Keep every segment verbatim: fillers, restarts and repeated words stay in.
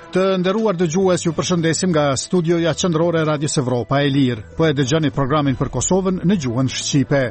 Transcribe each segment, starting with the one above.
Të nderuar dëgjues, ju përshëndesim nga studioja qendrore e Radios Evropa e Lirë. Po e dëgjoni programin për Kosovën në gjuhën shqipe.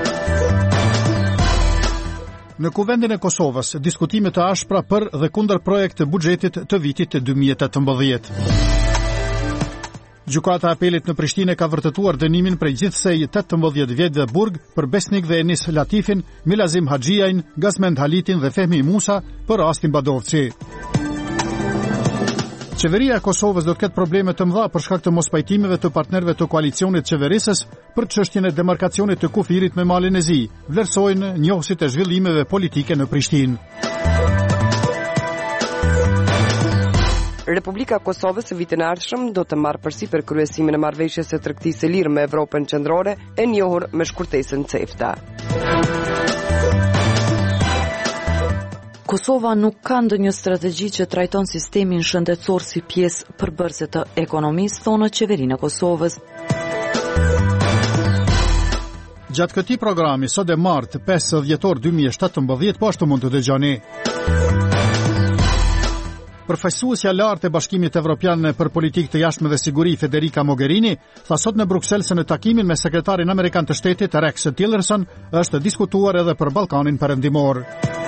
Në Kuvendin e Kosovës, diskutime të ashpra për dhe kundër projekt të buxhetit të vitit dy mijë e tetëmbëdhjetë. Gjykata e Apelit në Prishtinë ka vërtetuar dënimin prej gjithsej tetëmbëdhjetë vjetëve burg për Besnik dhe Enis Latifin, Milazim Haxhiajin, Gazmend Halitin dhe Fehmi Musa për rastin Badovci. Qeveria e Kosovës do të ketë probleme të mëdha për shkak të mospajtimeve të partnerëve të koalicionit qeverisës për çështjen e demarkacionit të kufirit me Malin e Zi, vlerësojnë njohësit e zhvillimeve politike në Prishtinë. Republika e Kosovës së vitin e ardhshëm do të marrë përsipër kryesimin e marrëveshjes së tregtisë së lirë me Evropën qendrore, e njohur me shkurtesën CEFTA. Kosova nuk ka ndonjë strategji që trajton sistemin shëndetësor si pjesë përbërëse të ekonomisë, thonë qeverinë e Kosovës. Gjatë këtij programi, sot e martë pesë dhjetor dy mijë e shtatëmbëdhjetë, po ashtu mund të dëgjoni. Përfaqësuesja lartë e Bashkimit Evropian për Politikë të Jashtme dhe Siguri, Federica Mogherini, tha sot në Bruksel se në takimin me sekretarin amerikan të shtetit Rex Tillerson është diskutuar edhe për Ballkanin Perëndimor.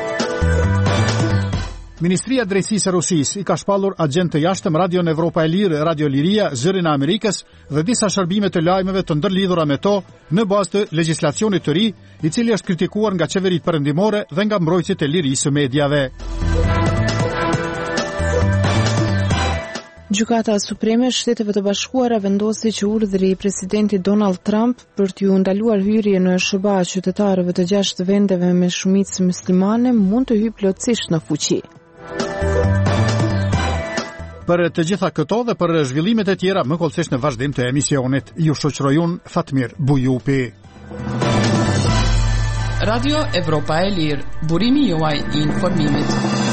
Ministria e Drejtësisë e Rusisë i ka shpallur agent të jashtëm Radion Evropa e Lirë, Radio Liria, Zërin e Amerikës dhe disa shërbime të lajmeve të ndërlidhura me to në bazë të legjislacionit të ri, i cili është kritikuar nga qeveritë perëndimore dhe nga mbrojtësit e lirisë së mediave. Gjykata Supreme e Shteteve të Bashkuara vendosi që urdhri i presidentit Donald Trump për t'ju ndaluar hyrje në S B A qytetarëve të gjashtë vendeve me shumicë muslimane mund të hyjë plotësisht në fuqi. Për të gjitha këto dhe për zhvillimet e tjera, më kollësisht në vazhdim të emisionit, ju shoqëroj unë Fatmir Bujupi. Radio Evropa e Lirë, burimi juaj i informimit.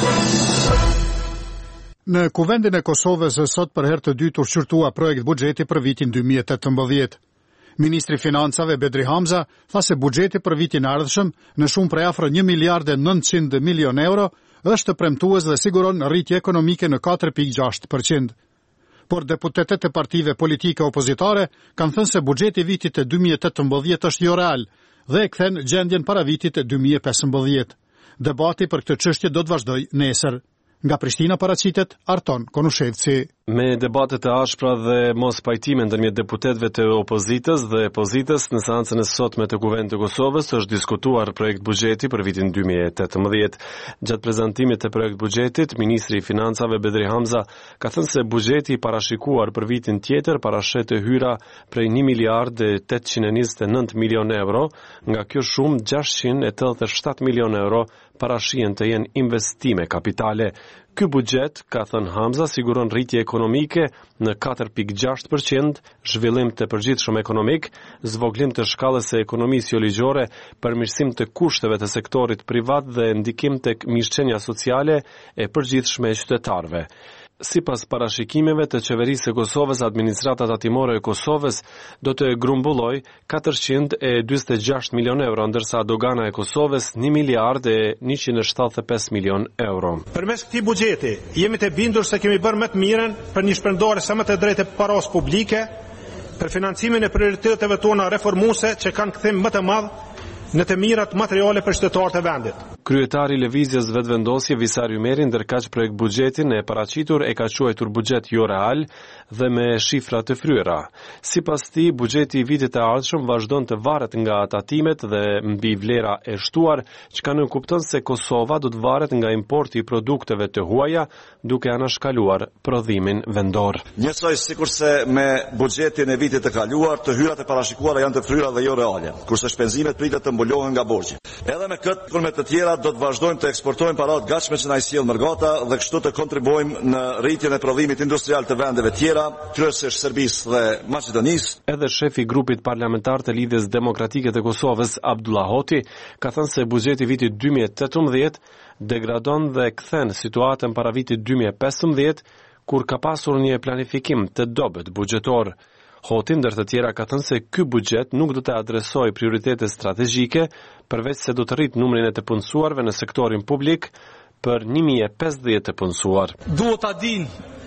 Në Kuvendin e Kosovës sot për herë të dytë u shqyrtua projekt buxheti për vitin dy mijë e tetëmbëdhjetë. Ministri i Financave Bedri Hamza tha se buxheti për vitin e ardhshëm në shumë prej afër një miliard e nëntëqind milion euro është premtues dhe siguron rritje ekonomike në katër pikë gjashtë përqind. Por deputetët e partive politike opozitare kanë thënë se buxheti i vitit dy mijë e tetëmbëdhjetë është jo real dhe e kthen gjendjen para vitit dy mijë e pesëmbëdhjetë. Debati për këtë çështje do të vazhdojë nesër. Nga Prishtina paraqitet Arton Konushevci. Me debatet e ashpra dhe mos pajtime ndërmjet deputetëve të opozitës dhe pozitës në seancën e sotme të Kuvendit të Kosovës është diskutuar projekt buxheti për vitin dy mijë e tetëmbëdhjetë. Gjatë prezantimit të projekt buxhetit, ministri i Financave Bedri Hamza ka thënë se buxheti i parashikuar për vitin tjetër parashet hyra prej një miliard e tetëqind e njëzet e nëntë milion euro, nga kjo shumë gjashtëqind e tetëdhjetë e shtatë milion euro parashihen të jenë investime kapitale. Ky buxhet, ka thënë Hamza, siguron rritje ekonomike në katër pikë gjashtë përqind, zhvillim të përgjithshëm ekonomik, zvoglim të shkallës së ekonomisë jo ligjore, përmirësim të kushteve të sektorit privat dhe ndikim tek mirëqenia sociale e përgjithshme e qytetarëve. Sipas parashikimeve të qeverisë e Kosovës, administrata tatimore e Kosovës do të grumbulloj katërqind e njëzet e gjashtë milion euro, ndërsa dogana e Kosovës një miliard e njëqind e shtatëdhjetë e pesë milion euro. Përmes këtij buxheti jemi të bindur se kemi bërë më të mirën për një shpërndarje sa më të drejtë e paros publike, për financimin e prioriteteve tona reformuese që kanë kthim më të madh në të mirat materiale për qytetarët e vendit. Kryetari i Lëvizjes Vetëvendosje Visar Ymeri ndërkaq projekt buxhetin e paraqitur e ka quajtur buxhet jo real dhe me shifra të fryera. Sipas tij, buxheti i vitit të ardhshëm vazhdon të varet nga tatimet dhe mbi vlera e shtuar, çka nënkupton se Kosova do të varet nga importi i produkteve të huaja, duke anashkaluar prodhimin vendor. Njësoj sikurse me buxhetin e vitit të kaluar, të hyrat e parashikuara janë të fryera dhe jo reale, kurse shpenzimet pritet të mbulohen nga borxhi. Edhe me këtë, kur me të tjera do të vazhdojmë të eksportojmë paratë gatshme që na i sjell Mërgata dhe kështu të kontribuojmë në rritjen e prodhimit industrial të vendeve tjera, kryesisht Serbisë dhe Maqedonisë. Edhe shefi i grupit parlamentar të Lidhjes Demokratike të Kosovës, Abdullah Hoti, ka thënë se buxheti i vitit dy mijë e tetëmbëdhjetë degradon dhe kthen situatën para vitit dy mijë e pesëmbëdhjetë, kur ka pasur një planifikim të dobët buxhetor. Hoti ndër të tjera ka thënë se ky buxhet nuk do të adresojë prioritete strategjike, përveç se do të rritë numrin e të punësuarve në sektorin publik për një mijë e pesëdhjetë të punësuar. Duhet ta dinë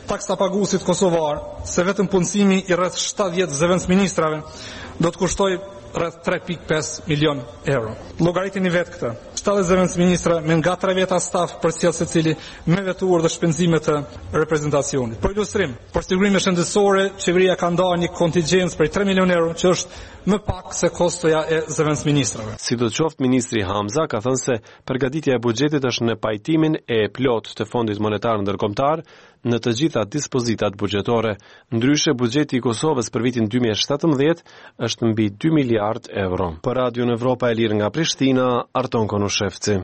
taksa paguesit kosovar se vetëm punësimi i rreth shtatëdhjetë zëvendësministrave do të kushtoj rreth tre pikë pesë milion euro. Llogaritini vetë këtë. shtatëdhjetë zëvendësministra me nga tre veta staf përcjell secili me vetur dhe shpenzime të reprezentacionit. Për ilustrim, për sigurime shëndetësore, qeveria ka ndarë një kontingjencë për tre milion euro, që është më pak se kostoja e zëvendësministrave. Sidoqoftë, ministri Hamza ka thënë se përgatitja e buxhetit është në pajtimin e plot të Fondit Monetar Ndërkombëtar në të gjitha dispozitat buxhetore. Ndryshe, buxheti i Kosovës për vitin dy mijë e shtatëmbëdhjetë është mbi dy miliard euro. Për Radio Evropa e Lirë nga Prishtina, Arton Konushevci.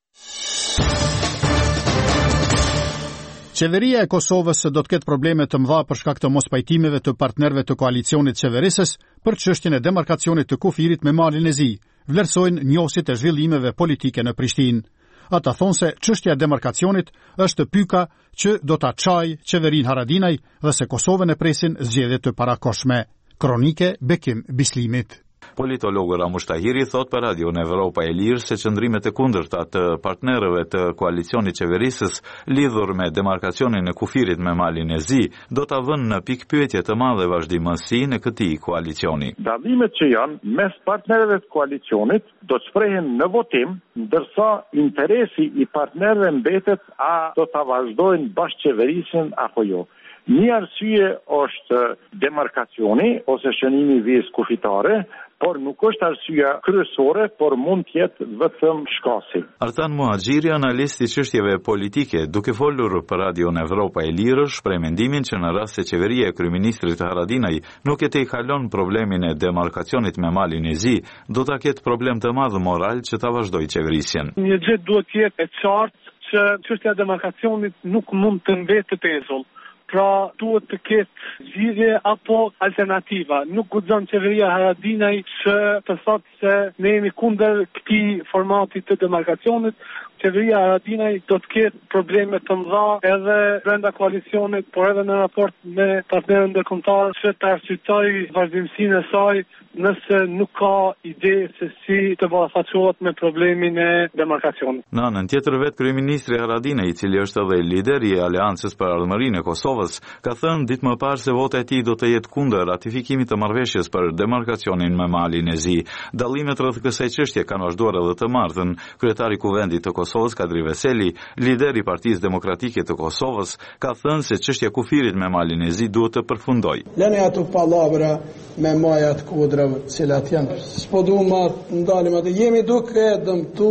Qeveria e Kosovës do të ketë probleme të mëdha për shkak të mospajtimeve të partnerëve të koalicionit qeverisës për çështjen e demarkacionit të kufirit me malin e zi, vlerësojnë njohësit e zhvillimeve politike në Prishtinë. Ata thonë se çështja e demarkacionit është pyka që do ta çajë qeverinë Haradinaj dhe se Kosovën e presin zgjedhje të parakohshme. Kronike Bekim Bislimit. Politologu Ramush Tahiri thot për Radio në Evropa e Lirë se qëndrimet e kundërta të partnerëve të koalicionit qeverisës lidhur me demarkacionin e kufirit me malin e zi do ta vënë në pikë pyetje të madhe vazhdimësinë e këtij koalicioni. Dallimet që janë mes partnerëve të koalicionit do të shprehen në votim, ndërsa interesi i partnerëve mbetet a do ta vazhdojnë bashkëqeverisin apo jo. Një arsye është demarkacioni ose shënimi i vizë kufitare, por nuk është arsyeja kryesore, por mund të jetë vetëm shkasi. Artan Muhaxhiri, analist i çështjeve politike, duke folur për Radio në Evropa e Lirë, shpreh mendimin që në rast se qeveria e kryeministrit Haradinaj nuk e tejkalon problemin e demarkacionit me malin e zi, do ta ketë problem të madh moral që ta vazhdojë qeverisjen. Një gjë duhet të jetë e qartë që çështja e demarkacionit nuk mund të mbetë pezull. Pra duhet të ketë zgjidhje apo alternativa. Nuk guxon qeveria Haradinaj që të thotë se ne jemi kundër këtij formati të demarkacionit. Qeveria Haradinaj do të ketë probleme të mëdha edhe brenda koalicionit, por edhe në raport me partnerët ndërkombëtar që të arsyetoj vazhdimsinë e saj nëse nuk ka ide se si të ballafaqohet me problemin e demarkacionit. Në anën tjetër, vetë kryeministri Haradinaj, i cili është edhe lideri i Aleancës për Ardhmërinë e Kosovës, ka thënë ditë më parë se vota e tij do të jetë kundër ratifikimit të marrëveshjes për demarkacionin me malin e zi. Dallimet rreth kësaj çështje kanë vazhduar edhe të martën. Kryetari i Kuvendit të Kosovës, Kadri Veseli, lideri i Partisë Demokratike të Kosovës, ka thënë se çështja e kufirit me malin e zi duhet të përfundojë. Lëni ato pallavra me majat kudrave, cilat janë. S'po duam të ndalim atë. Jemi duke dëmtu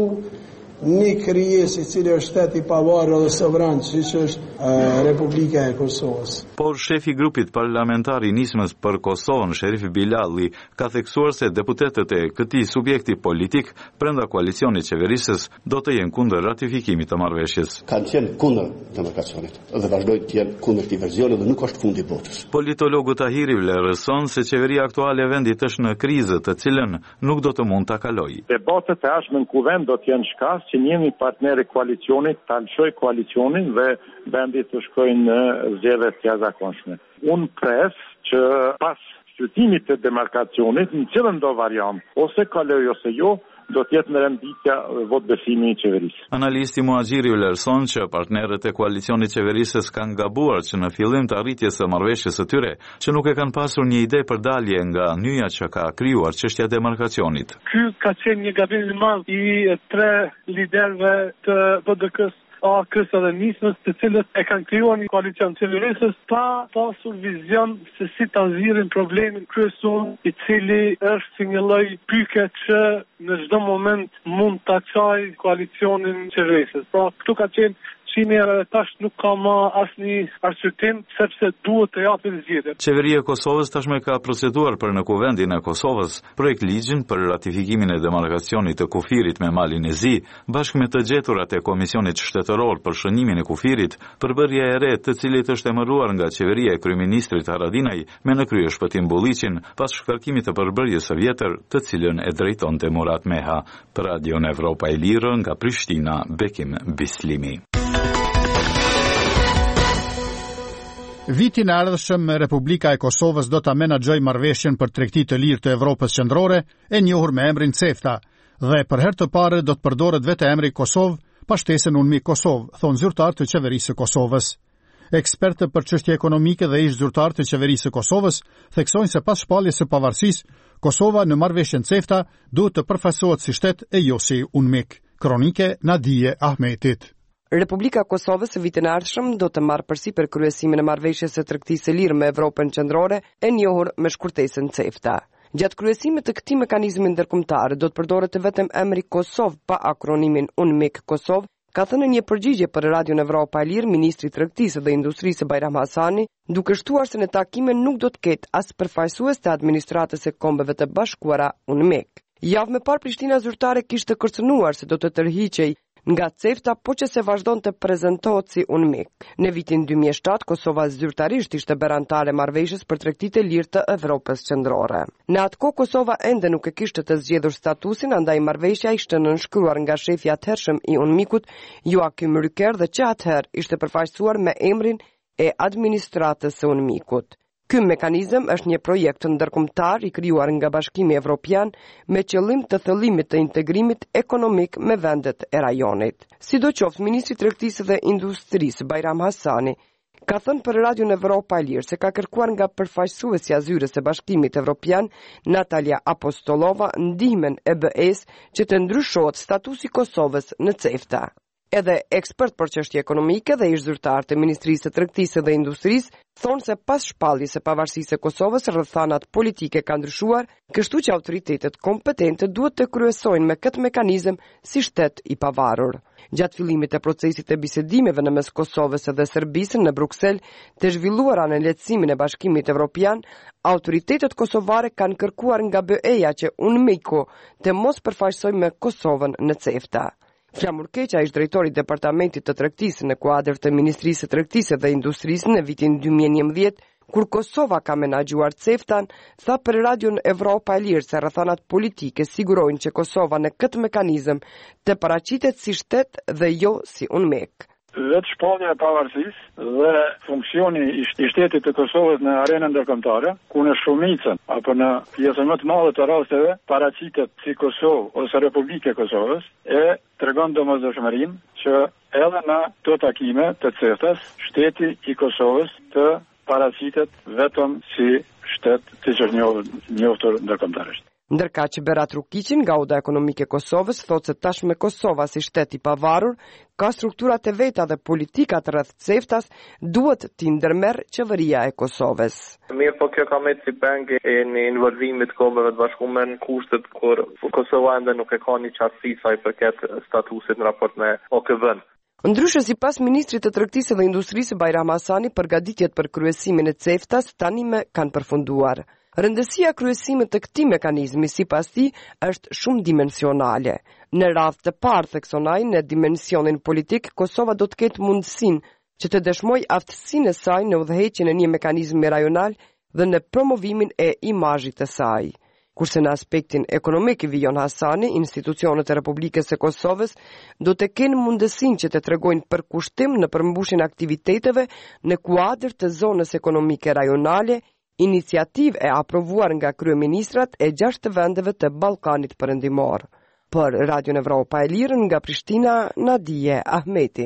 një krijesë i cili është shtet i pavarur dhe sovran, siç është uh, Republika e Kosovës. Por shefi i grupit parlamentar i nismës për Kosovën, Sherifi Bilalli, ka theksuar se deputetët e këtij subjekti politik brenda koalicionit qeverisës do të jenë kundër ratifikimit të marrëveshjes. Kanë qenë kundër demarkacionit dhe vazhdojnë të jenë kundër këtij versioni dhe nuk është fundi i botës. Politologu Tahiri vlerëson se qeveria aktuale e vendit është në krizë të cilën nuk do të mund ta kalojë. Debatet e ardhshme në kuvend do të jenë shkas që njëmi partneri koalicionit të alëshoj koalicionin dhe vendit të shkojnë në zgjedhje të jashtëzakonshme. Unë pres që pas shqyrtimit të demarkacionit në cilën do variant, ose kaloj ose jo, do të jetë në renditja vot besimi i qeverisë. Analisti Muhaxhiri vlerëson që partnerët e koalicionit qeverisës kanë gabuar që në fillim të arritjes së marrëveshjes së tyre, që nuk e kanë pasur një ide për dalje nga nyja që ka krijuar çështja e demarkacionit. Ky ka qenë një gabim i madh i tre liderëve të B D K-s, A K-s dhe nismës, të cilët e kanë krijuar një koalicion qeverisës pa pasur vizion se si ta nxjerrin problemin kryesor, i cili është si një lloj pyke që në çdo moment mund ta çajë koalicionin qeverisës. Pra këtu ka qenë Shimi edhe tash nuk ka më asnjë arsyetim sepse duhet të japin zgjedhje. Qeveria e Kosovës tashmë ka proceduar për në Kuvendin e Kosovës projekt ligjin për ratifikimin e demarkacionit të kufirit me malin e zi, bashkë me të gjeturat e Komisionit Shtetëror për shënimin e kufirit, përbërja e re të cilit është emëruar nga qeveria e kryeministrit Haradinaj me në krye shpëtim Bulliqin pas shkarkimit të përbërjes së vjetër, të cilën e drejtonte Murat Meha. Për Radio në Evropa e Lirë nga Prishtina, Bekim Bislimi. Vitin e ardhshëm Republika e Kosovës do ta menaxhojë marrëveshjen për tregti të lirë të Evropës qendrore, e njohur me emrin CEFTA, dhe për herë të parë do të përdoret vetë emri Kosovë pa shtesën unëmi Kosovë, thon zyrtar të qeverisë së Kosovës. Ekspertë për çështje ekonomike dhe ish zyrtar të qeverisë së Kosovës theksojnë se pas shpalljes së pavarësisë, Kosova në marrëveshjen CEFTA duhet të përfaqësohet si shtet e jo si UNMIK. Kronike Nadije Ahmetit. Republika e Kosovës së vitin e ardhshëm do të marrë përsipër kryesimin e marrëveshjes së tregtisë së lirë me Evropën qendrore, e njohur me shkurtesën CEFTA. Gjatë kryesimit të këtij mekanizmi ndërkombëtar do të përdoret vetëm emri Kosovë pa akronimin UNMIK Kosovë, ka thënë një përgjigje për Radion Evropa e Lirë ministri i Tregtisë dhe Industrisë Bajram Hasani, duke shtuar se në takime nuk do të ketë as përfaqësues të administratës së Kombeve të Bashkuara UNMIK. Javë më parë Prishtina zyrtare kishte kërcënuar se do të tërhiqej nga CEFTA, po që se vazhdon të prezantohet si UNMIK. Në vitin dy mijë e shtatë, Kosova zyrtarisht ishte berantare marrëveshjes për tregtitë e lirë të Evropës qendrore. Në atë kohë Kosova ende nuk e kishte të zgjedhur statusin, andaj marrëveshja ishte nënshkruar nga shefi atëhershëm i UNMIK-ut, Joakim Rüker, dhe që atëherë ishte përfaqësuar me emrin e administratës së UNMIK-ut. Ky mekanizëm është një projekt ndërkombëtar i krijuar nga Bashkimi Evropian me qëllim të thëllimit të integrimit ekonomik me vendet e rajonit. Sidoqoftë, ministri i Tregtisë dhe Industrisë Bajram Hasani ka thënë për Radion Evropa e Lirë se ka kërkuar nga përfaqësuesja zyres së Bashkimit Evropian, Natalia Apostolova, ndihmën e B E-s që të ndryshohet statusi i Kosovës në CEFTA. Edhe ekspert për çështje ekonomike dhe ish zyrtar të Ministrisë së Tregtisë dhe Industrisë thonë se pas shpalljes së pavarësisë së Kosovës, rrethanat politike kanë ndryshuar, kështu që autoritetet kompetente duhet të kryesojnë me këtë mekanizëm si shtet i pavarur. Gjatë fillimit të procesit të bisedimeve në mes Kosovës dhe Serbisë në Bruksel, të zhvilluara në lehtësimin e Bashkimit Evropian, autoritetet kosovare kanë kërkuar nga B E-ja që UNMIK-u të mos përfaqësojë me Kosovën në CEFTA. Flamur Keqa, ish drejtori i Departamentit të Tregtisë në kuadër të Ministrisë së Tregtisë dhe Industrisë në vitin dy mijë e njëmbëdhjetë, kur Kosova ka menaxhuar CEFTA-n, tha për Radion Evropa e Lirë se rrethanat politike sigurojnë që Kosova në këtë mekanizëm të paraqitet si shtet dhe jo si UNMIK. Vetë shpallja e pavarësisë dhe funksioni i shtetit të Kosovës në arenën ndërkombëtare, ku në shumicën apo në pjesën më të madhe të rasteve paraqitet si Kosovë ose Republika e Kosovës, e tregon domosdoshmërinë që edhe në të takime të CEFTA-s, shteti i Kosovës të paraqitet vetëm si shtet siç është njohur ndërkombëtarisht. Ndërka që Berat Rukiqin nga Oda Ekonomike e Kosovës thotë se tashmë Kosova si shtet i pavarur ka strukturat e veta dhe politikat rreth CEFTA-s duhet t'i ndërmerr qeveria e Kosovës. Mirë, po kjo ka me si penge e një involvimit kombeve të bashkuara në kushtet kur Kosova ende nuk e ka një qartësi sa i përket statusit në raport me O K B-n. Ndryshe, sipas ministrit të Tregtisë dhe Industrisë Bajram Hasani, përgatitjet për kryesimin e CEFTA-s tani më kanë përfunduar. Rëndësia kryesimit të këtij mekanizmi sipas tij është shumë dimensionale. Në radhë të parë thekson ai, në dimensionin politik, Kosova do të ketë mundësinë që të dëshmojë aftësinë e saj në udhëheqjen e një mekanizmi rajonal dhe në promovimin e imazhit të saj. Kurse në aspektin ekonomik, vijon Hasani, institucionet e Republikës së Kosovës do të kenë mundësinë që të tregojnë përkushtim në përmbushjen e aktiviteteve në kuadër të zonës ekonomike rajonale, iniciativë e aprovuar nga kryeministrat e gjashtë vendeve të Ballkanit Perëndimor. Për Radion Evropa e Lirë nga Prishtina, Nadije Ahmeti.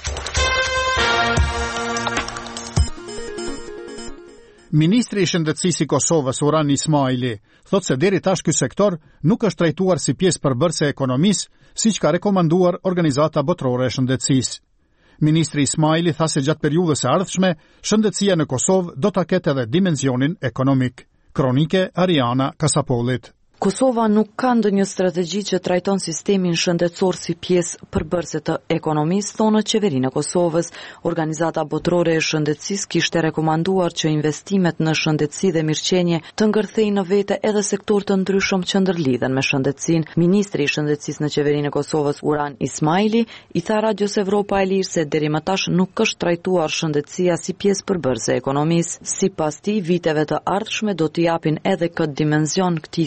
Ministri i Shëndetësisë i Kosovës, Uran Ismaili, thotë se deri tash ky sektor nuk është trajtuar si pjesë përbërëse e ekonomisë, siç ka rekomanduar Organizata Botërore e Shëndetësisë. Ministri Ismaili tha se gjatë periudhës së ardhshme, shëndetësia në Kosovë do ta ketë edhe dimensionin ekonomik. Kronike Ariana Kasapolit. Kosova nuk ka ndonjë strategji që trajton sistemin shëndetësor si pjesë përbërëse të ekonomisë, thonë qeverinë e Kosovës. Organizata Botërore e Shëndetësisë kishte rekomanduar që investimet në shëndetësi dhe mirëqenie të ngërthejnë në vete edhe sektor të ndryshëm që ndërlidhen me shëndetësinë. Ministri i Shëndetësisë në qeverinë e Kosovës, Uran Ismaili, i tha Radios Evropa e Lirë se deri më tash nuk është trajtuar shëndetësia si pjesë përbërëse e ekonomisë. Sipas tij, viteve të ardhshme do t'i japin edhe këtë dimension këtij sistemi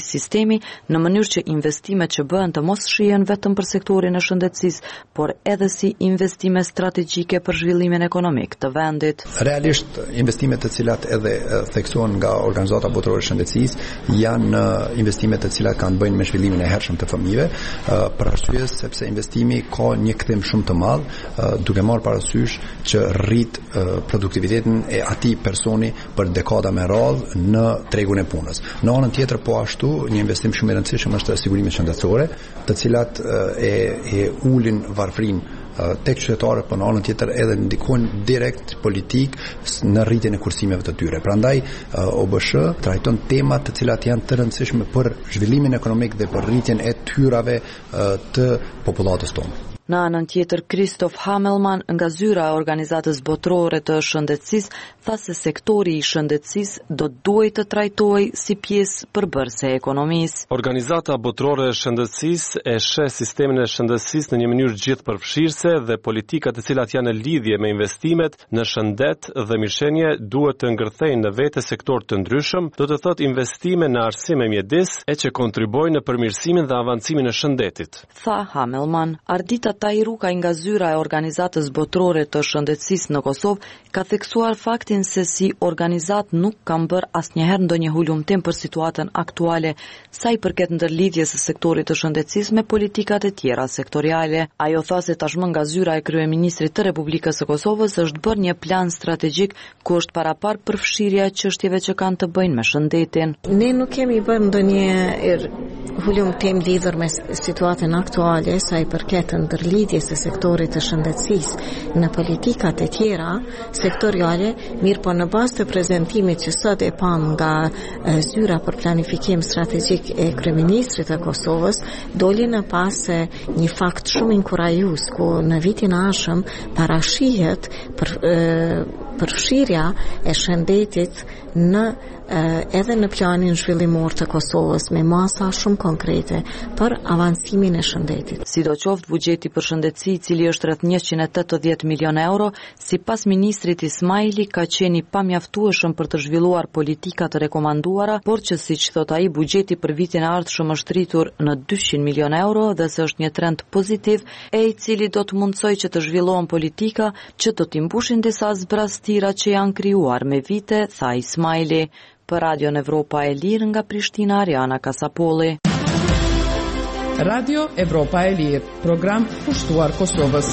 sistemi në mënyrë që investimet që bëhen të mos shihen vetëm për sektorin e shëndetësisë, por edhe si investime strategjike për zhvillimin ekonomik të vendit. Realisht investimet të cilat edhe theksohen nga Organizata Botërore e Shëndetësisë janë investimet të cilat kanë bëjnë me zhvillimin e hershëm të fëmijëve, për arsye sepse investimi ka një kthim shumë të madh, duke marrë parasysh që rrit produktivitetin e atij personi për dekada me radhë në tregun e punës. Në anën tjetër, po ashtu, një investim shumë i rëndësishëm është sigurimi shëndetësore, të cilat e, e ulin varfrinë tek qytetarët, por në anën tjetër edhe ndikojnë direkt politik në rritjen e kursimeve të tyre. Prandaj O B S H trajton tema të cilat janë të rëndësishme për zhvillimin ekonomik dhe për rritjen e tyrave të popullatës tonë. Në anën tjetër, Kristof Hamelman, nga zyra e Organizatës Botërore të Shëndetësisë, tha se sektori i shëndetësisë do duhet të trajtohej si pjesë përbërëse e ekonomisë. Organizata Botërore e Shëndetësisë e sheh sistemin e shëndetësisë në një mënyrë gjithëpërfshirëse dhe politikat të cilat janë në lidhje me investimet në shëndet dhe mirëqenie duhet të ngërthejnë në vete sektor të ndryshëm, do të thotë investime në arsim e mjedis e që kontribojnë në përmirësimin dhe avancimin e shëndetit. Tha Hamelman, Ardita Tajruka nga zyra e Organizatës Botërore të Shëndetësisë në Kosovë ka theksuar faktin se si organizat nuk kanë bërë asnjëherë ndonjë hulumtim për situatën aktuale sa i përket ndërlidhjes së sektorit të shëndetësisë me politikat e tjera sektoriale. Ajo tha se tashmë nga zyra e kryeministrit të Republikës së Kosovës është bërë një plan strategjik ku është parapar përfshirja e çështjeve që kanë të bëjnë me shëndetin. Ne nuk kemi bërë ndonjë hulumtim lidhur me situatën aktuale sa i përket ndërlidhjes së sektorit të shëndetësisë në politikat e tjera sektoriale, mirë po në bazë të prezantimit që sot e pam nga e, zyra për planifikim strategjik e kryeministrit të Kosovës, doli në pas një fakt shumë inkurajues ku në vitin e ardhshëm parashihet për e, përfshirja e shëndetit në edhe në planin zhvillimor të Kosovës me masa shumë konkrete për avancimin e shëndetit. Sidoqoftë, buxheti për shëndetësi, i cili është rreth njëqind e tetëdhjetë milion euro, sipas ministrit Ismaili, ka qenë i pamjaftueshëm për të zhvilluar politika të rekomanduara, por që siç thot ai, buxheti për vitin e ardhshëm është rritur në dyqind milion euro dhe se është një trend pozitiv e i cili do të mundsojë që të zhvillohen politika që do t'i mbushin disa zbrastira që janë krijuar me vite, tha Ismaili. Për Radion Evropa e Lirë nga Prishtina, Ariana Kasapolli. Radio Evropa e Lirë, program pushtuar Kosovës.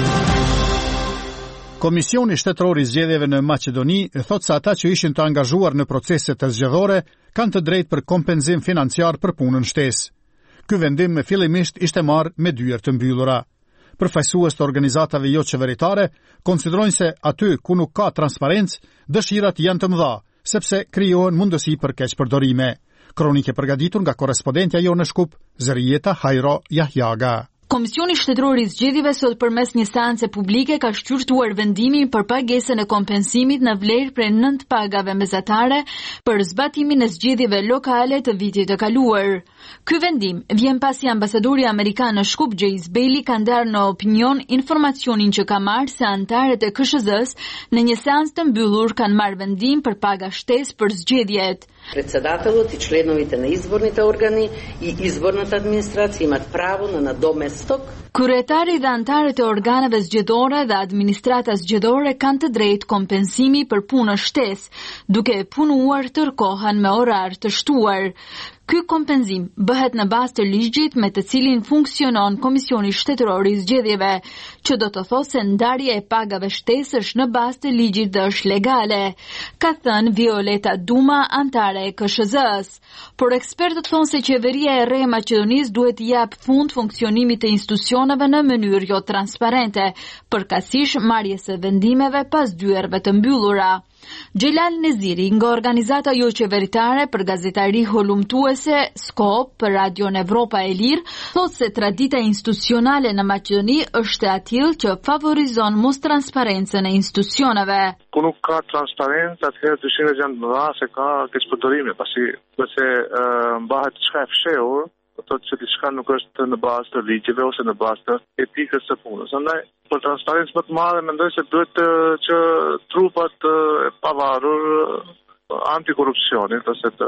Komisioni Shtetëror i Zgjedhjeve në Maqedoni thot se ata që ishin të angazhuar në procese të zgjedhore kanë të drejtë për kompenzim financiar për punën shtesë. Ky vendim fillimisht ishte marrë me dyert të mbyllura. Përfaqësues të organizatave jo qeveritare konsiderojnë se aty ku nuk ka transparencë, dëshirat janë të mëdha, sepse krijohen mundësi për keqpërdorime. Kronike përgatitur nga korrespondentja jo në Shkup, Zërijeta Hajro Jahjaga. Komisioni Shtetëror i Zgjedhjeve sot përmes një seance publike ka shqyrtuar vendimin për pagesën e kompensimit në vlerë prej nënt pagave mesatare për zbatimin e zgjedhjeve lokale të vitit të kaluar. Ky vendim vjen pasi ambasadori amerikan në Shkup, Jace Bailey, ka ndarë në opinion informacionin që ka marrë se antarët e K S Z-s në një seancë të mbyllur kanë marrë vendim për paga shtesë për zgjedhjet. Председателот и членовите на изборните органи и изборната администрација имат право на надоместок. Kryetari dhe antarët e organeve zgjedhore dhe administrata zgjedhore kanë të drejtë kompensimi për punë shtesë, duke punuar tërë kohën me orar të shtuar. Ky kompenzim bëhet në bazë të ligjit me të cilin funksionon Komisioni Shtetëror i Zgjedhjeve, që do të thotë se ndarja e pagave shtesë është në bazë të ligjit dhe është legale, ka thënë Violeta Duma, antare e K S Z-s. Por ekspertët thonë se qeveria e re e Maqedonisë duhet të jap fund funksionimit të institucioneve në mënyrë jo transparente, përkatësisht marrjes së vendimeve pas dyerve të mbyllura. Gjelal Neziri nga organizata jo qeveritare për gazetari holumtuese Skop për Radion Evropa e Lirë thotë se tradita institucionale në Maqedoni është e atill që favorizon mos transparencën e institucioneve. Ku nuk ka transparencë, atëherë dyshimet janë të mëdha se ka keqpërdorime, pasi nëse mbahet diçka e fshehur, do të thotë se diçka nuk është në bazë të ligjeve ose në bazë të etikës së punës. Andaj për transparencë më të madhe mendoj se duhet që trupat e pavarur antikorrupsionit ose të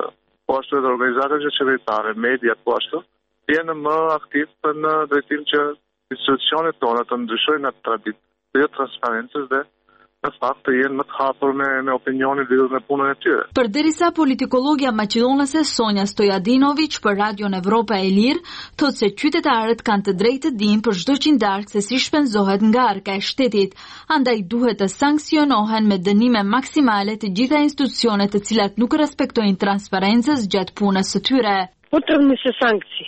po ashtu edhe organizatat qeveritare, mediat po ashtu, të jenë më aktiv për në drejtim që institucionet tona të ndryshojnë atë traditë të jo transparencës dhe në fakt të jenë më të hapur me, me opinionin lidhur me punën e tyre. Përderisa politikologia maqedonase Sonja Stojadinović për Radion Evropa e Lirë thotë se qytetarët kanë të drejtë të dinë për çdo qindark se si shpenzohet ngarka e shtetit, andaj duhet të sanksionohen me dënime maksimale të gjitha institucionet të cilat nuk respektojnë transparencës gjatë punës së tyre. Potrebne se sankcije.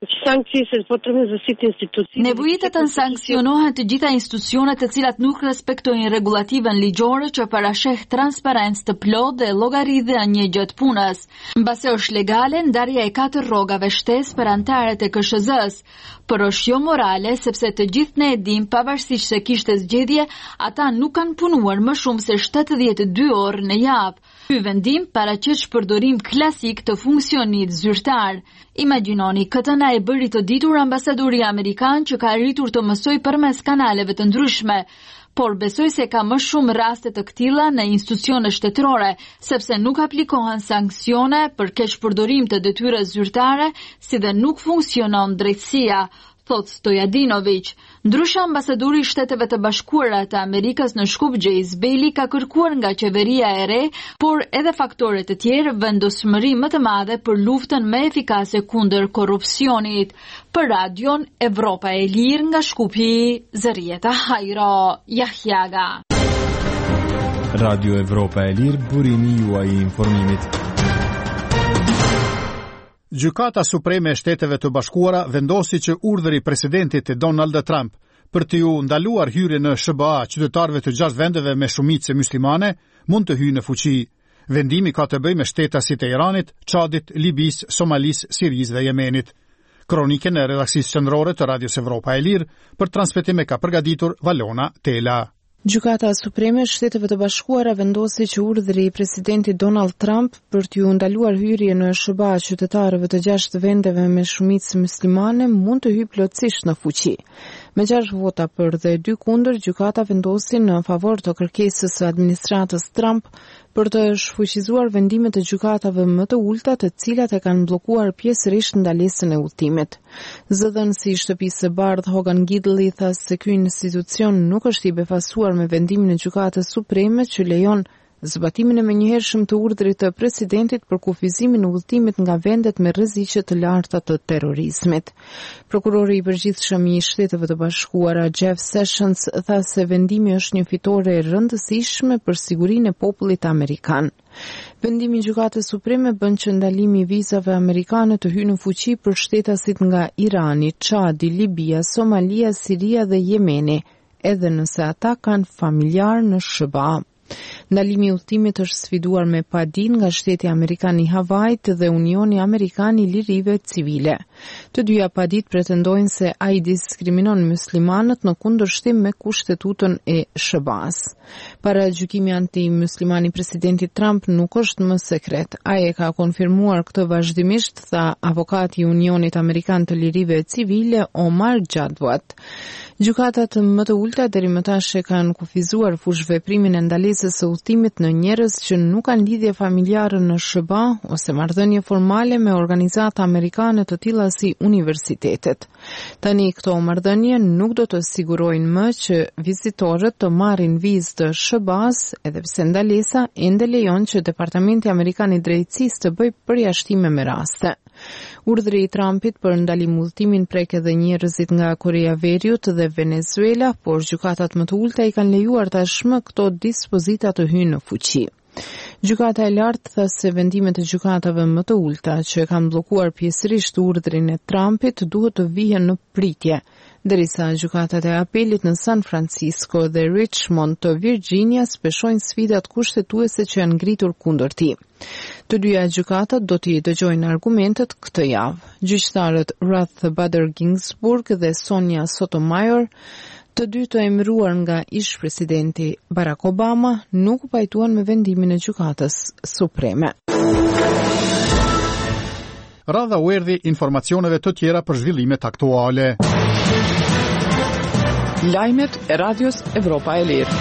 Nevojitet të sankcionohen të gjitha institucionet të cilat nuk respektojnë regulativën ligjore që parasheh transparencë të plotë dhe llogaridhje gjatë punës. Mbase është legale, ndarja e katër rrogave shtesë për anëtarët e K S Z-s, por është jo morale sepse të gjithë ne e dimë pavarësisht se kishte zgjedhje, ata nuk kanë punuar më shumë se shtatëdhjetë e dy orë në javë. Ky vendim paraqet shpërdorim klasik të funksionit zyrtar. Imagjinoni, këtë na e bëri të ditur ambasadori amerikan që ka arritur të mësoj përmes kanaleve të ndryshme, por besoj se ka më shumë raste të këtilla në institucione shtetërore, sepse nuk aplikohen sanksione për keqpërdorim të detyrës zyrtare, si dhe nuk funksionon drejtësia, thot Stojadinović. Ndryshe, ambasadori i Shteteve të Bashkuara të Amerikës në Shkupje Bailey ka kërkuar nga qeveria e re, por edhe faktore të tjerë vendosmëri më të madhe për luftën më efikase kundër korrupsionit. Për Radion Evropa e Lirë nga Shkupi, Zërieta Hajro, Jahjaga. Radio Evropa e Lirë, burimi juaj i informimit. Gjykata Supreme e Shteteve të Bashkuara vendosi që urdhri i presidentit Donald Trump për të ju ndaluar hyrjen në S B A qytetarëve të gjashtë vendeve me shumicë muslimane mund të hyjë në fuqi. Vendimi ka të bëjë me shtetasit e Iranit, Çadit, Libisë, Somalisë, Sirisë dhe Yemenit. Kronikën e redaksisë qendrore të Radios Evropa e Lirë për transmetim e ka përgatitur Valona Tela. Gjykata Supreme e Shteteve të Bashkuara vendosi që urdhri i presidentit Donald Trump për t'ju ndaluar hyrje në S B A qytetarëve të gjashtë vendeve me shumicë muslimane mund të hyjë plotësisht në fuqi. Me gjashtë vota për dhe dy kundër, gjykata vendosi në favor të kërkesës së administratës Trump për të shfuqizuar vendimet e gjykatave më të ulta, të cilat e kanë bllokuar pjesërisht ndalesën e udhëtimit. Zëdhënësi i Shtëpisë së Bardhë Hogan Gidley tha se ky institucion nuk është i befasuar me vendimin e gjykatës supreme që lejon zbatimin e menjëhershëm të urdhrit të presidentit për kufizimin e udhëtimit nga vendet me rreziqe të larta të terrorizmit. Prokurori i përgjithshëm i Shteteve të Bashkuara Jeff Sessions tha se vendimi është një fitore e rëndësishme për sigurinë e popullit amerikan. Vendimi i Gjykatës Supreme bën që ndalimi i vizave amerikane të hyjë në fuqi për shtetasit nga Irani, Çadi, Libia, Somalia, Siria dhe Jemeni, edhe nëse ata kanë familjar në S B A. Ndalimi i udhëtimit është sfiduar me padin nga Shteti Amerikan i Havajit dhe Unioni Amerikan i Lirive Civile. Të dyja padit pretendojnë se ai diskriminon muslimanët në kundërshtim me kushtetutën e S B A-s. Para gjykimi anti-musliman i presidentit Trump nuk është më sekret. Ai e ka konfirmuar këtë vazhdimisht, tha avokati i Unionit Amerikan të Lirive Civile Omar Jadwat. Gjykatat më të ulta deri më tash e kanë kufizuar fushveprimin e ndalesës së udhëtimit në njerëz që nuk kanë lidhje familjare në S B A ose marrëdhënie formale me organizata amerikane të tilla si universitetet. Tani këto marrëdhënie nuk do të sigurojnë më që vizitorët të marrin vizë të S B A-s, edhe pse ndalesa ende lejon që Departamenti Amerikan i Drejtësisë të bëjë përjashtime me raste. Urdhri i Trumpit për ndalim udhëtimin prek edhe njerëzit nga Korea e Veriut dhe Venezuela, por gjykatat më të ulta i kanë lejuar tashmë këto dispozita të hyjnë në fuqi. Gjykata e lartë tha se vendimet e gjykatave më të ulta që kanë bllokuar pjesërisht urdhrin e Trumpit duhet të vihen në pritje, derisa gjykatat e apelit në San Francisco dhe Richmond të Virginias peshojnë sfidat kushtetuese që janë ngritur kundër tij. Të dyja gjykatat do t'i dëgjojnë argumentet këtë javë. Gjyqtarët Ruth Bader Ginsburg dhe Sonia Sotomayor, të dy të emëruar nga ish-presidenti Barack Obama, nuk u pajtuan me vendimin e gjykatës supreme. Radha u erdhi informacioneve të tjera për zhvillimet aktuale. Lajmet e Radios Evropa e Lirë.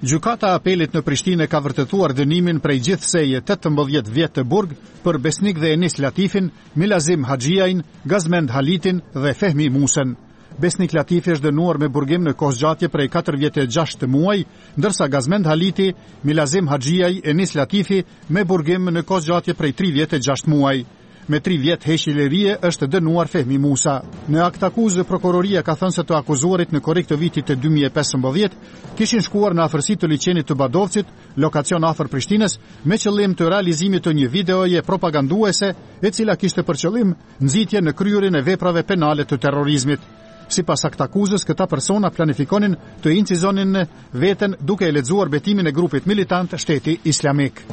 Gjykata e Apelit në Prishtinë ka vërtetuar dënimin prej gjithseje tetëmbëdhjetë vjet të burg për Besnik dhe Enis Latifin, Milazim Haxhiajin, Gazmend Halitin dhe Fehmi Musen. Besnik Latifi është dënuar me burgim në kohëzgjatje prej katër vjet e gjashtë muaj, ndërsa Gazmend Haliti, Milazim Haxhiaj, Enis Latifi me burgim në kohëzgjatje prej tri vjet e gjashtë muaj. Me tri vjet heqje lirie është dënuar Fehmi Musa. Në akt akuzë, prokuroria ka thënë se të akuzuarit në korrik të vitit të dy mijë e pesëmbëdhjetë kishin shkuar në afërsi të liçenit të Badovcit, lokacion afër Prishtinës, me qëllim të realizimit të një videoje propaganduese e cila kishte për qëllim nxitje në kryerjen e veprave penale të terrorizmit. Sipas akt akuzës, këta persona planifikonin të incizonin veten duke e lexuar betimin e grupit militant Shteti Islamik.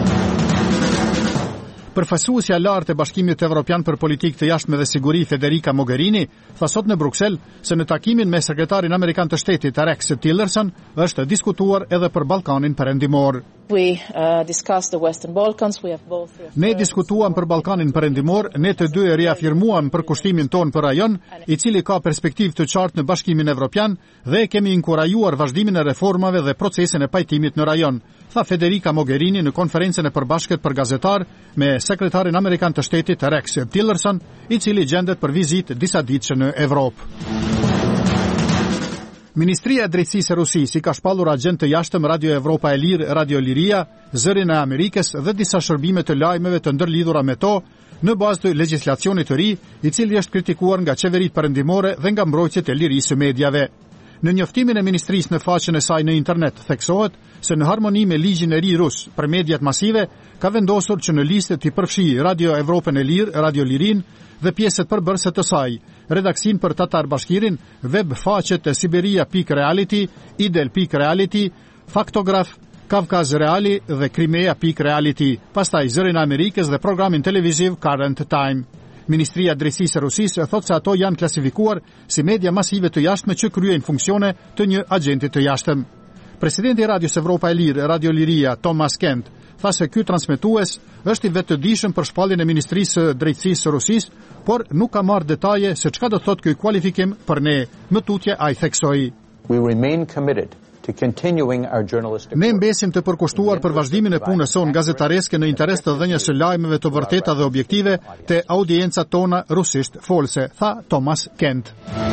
Përfaqësuesja e lartë e Bashkimit Evropian për Politikë të Jashtme dhe Siguri Federica Mogherini tha sot në Bruksel se në takimin me sekretarin amerikan të shtetit Rex Tillerson është diskutuar edhe për Ballkanin Perëndimor. We uh, discussed the Western Balkans. We have both Ne diskutuam për Ballkanin Perëndimor, ne të dy e riafirmuam përkushtimin ton për rajon, i cili ka perspektivë të qartë në Bashkimin Evropian dhe kemi inkurajuar vazhdimin e reformave dhe procesin e pajtimit në rajon, tha Federica Mogherini në konferencën e përbashkët për gazetar me sekretarin amerikan të shtetit Rex Tillerson, i cili gjendet për vizitë disa ditëshe në Evropë. Ministria e Drejtësisë e Rusisë i ka shpallur agent të jashtëm Radio Evropa e Lirë, Radio Liria, Zërin e Amerikës dhe disa shërbime të lajmeve të ndërlidhura me to në bazë të legjislacionit të ri, i cili është kritikuar nga qeveritë perëndimore dhe nga mbrojtjet e lirisë së medjave. Në njoftimin e ministrisë në faqen e saj në internet theksohet se në harmoni me ligjin e ri rus për mediat masive ka vendosur që në listë të përfshijë Radio Evropën e Lirë, Radio Lirin dhe pjesët përbërëse të saj, redaksin për Tatar Bashkirin, web faqet e Siberia.reality, Idel.reality, Faktograf, Kavkaz Reali dhe Crimea.reality, pastaj Zërin e Amerikës dhe programin televiziv Current Time. Ministria e Drejtësisë e Rusisë e thotë se ato janë klasifikuar si media masive të jashtme që kryejnë funksione të një agenti të jashtëm. Presidenti i Radios Evropa e Lirë, Radio Liria, Thomas Kent, tha se ky transmetues është i vetëdijshëm për shpalljen e Ministrisë së Drejtësisë së Rusisë, por nuk ka marrë detaje se çka do thotë ky kualifikim për ne. Më tutje ai theksoi. We remain committed to continuing our journalistic. Ne mbesim të përkushtuar për vazhdimin e punës sonë gazetareske në interes të dhënies së lajmeve të vërteta dhe objektive te audiencat tona rusisht folse, tha Thomas Kent.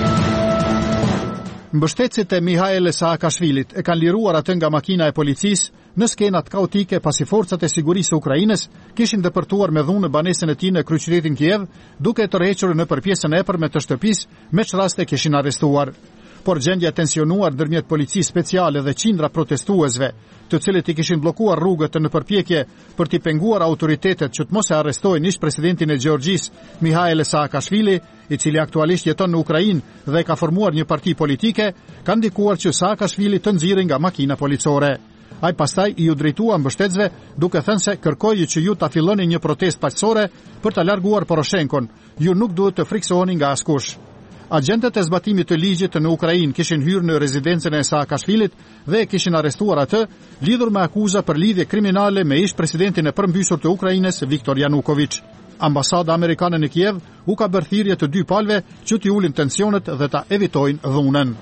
Mbështetësit e Mihail Saakashvilit e kanë liruar atë nga makina e policisë në skenat kaotike pasi forcat e sigurisë së Ukrainës kishin depërtuar me dhunë banesën e tij në kryeqytetin Kiev, duke tërhequr në përpjesën e epërme të shtëpisë me çraste kishin arrestuar. Por gjendja e tensionuar ndërmjet policisë speciale dhe qindra protestuesve, të cilët i kishin bllokuar rrugët në përpjekje për t'i penguar autoritetet që të mos e arrestojnë ish presidentin e Gjeorgjisë, Mihail Saakashvili, i cili aktualisht jeton në Ukrainë dhe ka formuar një parti politike, ka ndikuar që Saakashvili të nxirrej nga makina policore. Ai pastaj i u drejtua mbështetësve duke thënë se kërkoi që ju ta filloni një protestë paqësore për ta larguar Poroshenkon. Ju nuk duhet të friksoheni nga askush. Agentët e zbatimit të ligjit në Ukrainë kishin hyrë në rezidencën e Saakashvilit dhe e kishin arrestuar atë, lidhur me akuza për lidhje kriminale me ish presidentin e përmbysur të Ukrainës, Viktor Yanukovych. Ambasada amerikane në Kiev u ka bërë thirrje të dy palëve që t'i ulin tensionet dhe ta evitojnë dhunën.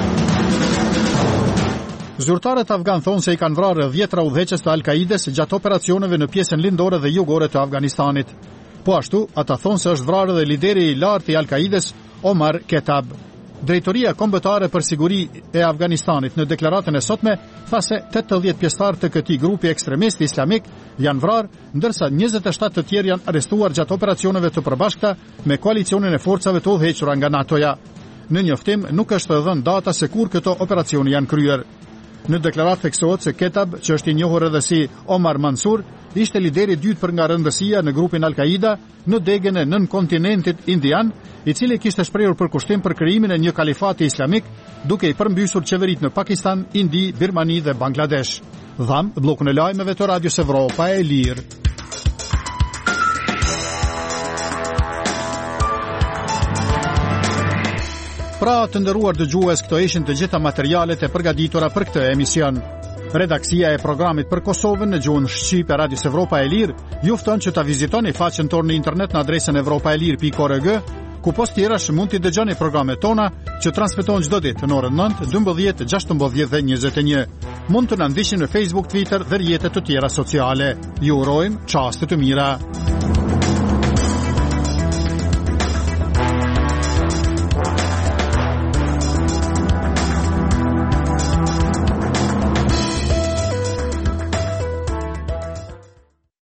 Zyrtarët afgan thonë se i kanë vrarë dhjetra udhëheqës të Al-Kaides gjatë operacioneve në pjesën lindore dhe jugore të Afganistanit. Po ashtu, ata thonë se është vrarë dhe lideri i lartë i Al-Kaides, Omar Ketab. Drejtoria kombëtare për siguri e Afganistanit në deklaratën e sotme tha se tetëdhjetë pjesëtar të këtij grupi ekstremist islamik janë vrarë, ndërsa njëzet e shtatë të tjerë janë arrestuar gjatë operacioneve të përbashkëta me koalicionin e forcave të udhëhequra nga NATO-ja. Në njoftim nuk është dhënë data se kur këto operacione janë kryer. Në deklaratë theksohet se Ketab, që është i njohur edhe si Omar Mansur, ishte lideri i dytë për nga rëndësia në grupin Al-Qaida në degën e nën kontinentit indian, i cili kishte shprehur përkushtim për krijimin e një kalifati islamik, duke i përmbysur qeveritë në Pakistan, Indi, Birmani dhe Bangladesh. Dham, bllokun e lajmeve të Radios Evropa e Lirë. Pra të nderuar dëgjues, këto ishin të gjitha materialet e përgatitura për këtë emision. Redaksia e programit për Kosovën në gjuhën shqipe e Radios Evropa e Lirë ju fton që ta vizitoni faqen tonë në internet në adresën evropaelir pikë org ku post tjera që mund t'i dëgjoni programet tona që transmetohen çdo ditë në orën nëntë, dymbëdhjetë, gjashtëmbëdhjetë dhe njëzet e një. Mund të na ndiqni në Facebook, Twitter dhe rrjetet të tjera sociale. Ju urojmë çaste të mira.